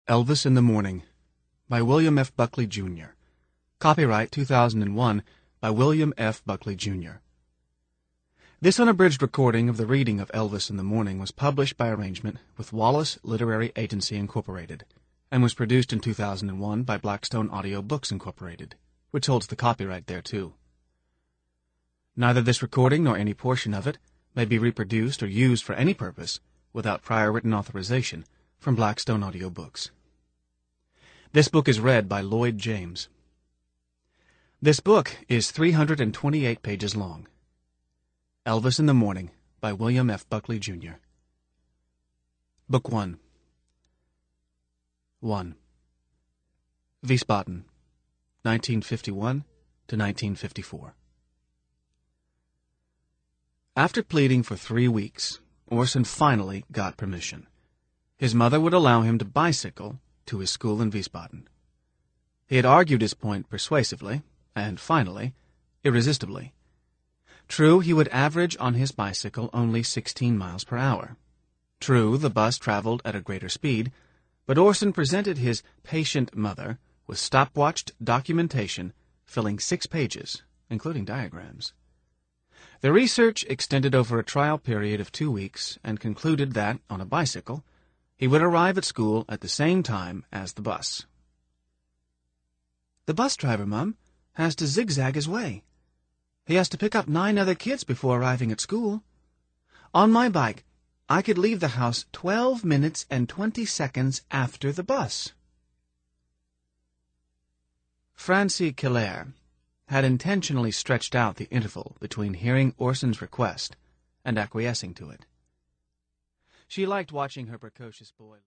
Elvis in the Morning by William F. Buckley, Jr. Copyright 2001 by William F. Buckley, Jr. This unabridged recording of the reading of Elvis in the Morning was published by arrangement with Wallace Literary Agency, Incorporated, and was produced in 2001 by Blackstone Audio Books, Incorporated, which holds the copyright thereto. Neither this recording nor any portion of it may be reproduced or used for any purpose without prior written authorization from Blackstone Audio Books. This book is read by Lloyd James. This book is 328 pages long. Elvis in the Morning by William F. Buckley, Jr. Book 1. 1. Wiesbaden, 1951 to 1954. After pleading for 3 weeks, Orson finally got permission. His mother would allow him to bicycle to his school in Wiesbaden. He had argued his point persuasively, and finally, irresistibly. True, he would average on his bicycle only 16 miles per hour. True, the bus traveled at a greater speed, but Orson presented his patient mother with stopwatched documentation filling 6 pages, including diagrams. The research extended over a trial period of 2 weeks and concluded that, on a bicycle, he would arrive at school at the same time as the bus. "The bus driver, Mum, has to zigzag his way. He has to pick up 9 other kids before arriving at school. On my bike, I could leave the house 12 minutes and 20 seconds after the bus." Francie Keller had intentionally stretched out the interval between hearing Orson's request and acquiescing to it. She liked watching her precocious boy